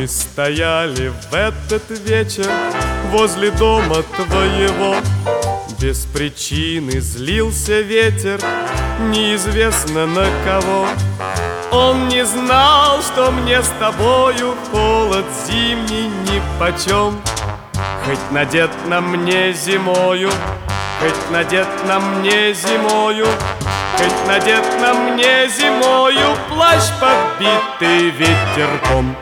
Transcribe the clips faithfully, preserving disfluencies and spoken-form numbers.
стояли в этот вечер возле дома твоего. Без причины злился ветер, неизвестно на кого. Он не знал, что мне с тобою холод зимний нипочем. Хоть надет на мне зимою, хоть надет на мне зимою, хоть надет на мне зимою плащ, подбитый ветерком.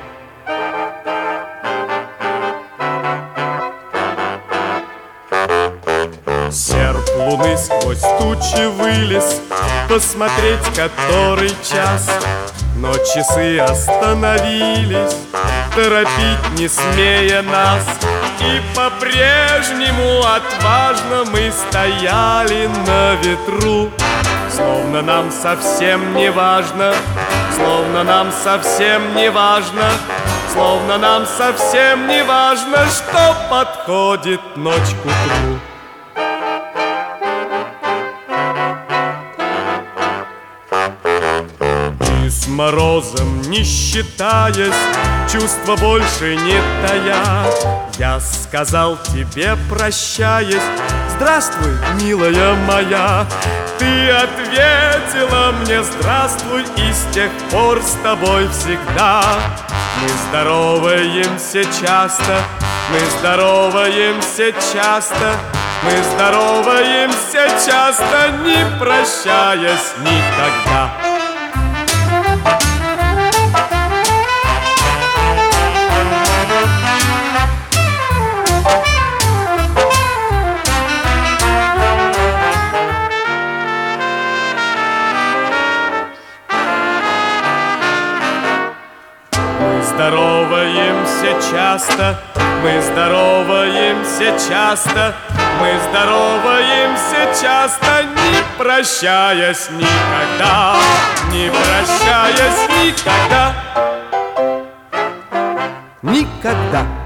Серп луны сквозь тучи вылез, посмотреть, который час. Но часы остановились, торопить не смея нас. И по-прежнему отважно мы стояли на ветру. Словно нам совсем не важно, словно нам совсем не важно, словно нам совсем не важно, что подходит ночь к утру. И с морозом не считаясь, чувства больше не тая, я сказал тебе, прощаясь: здравствуй, милая моя. Ты ответила мне здравствуй, и с тех пор с тобой всегда. Мы здороваемся часто, мы здороваемся часто, мы здороваемся часто, не прощаясь никогда. Мы здороваемся часто, мы здороваемся часто, мы здороваемся часто, не прощаясь никогда, не прощаясь никогда, никогда.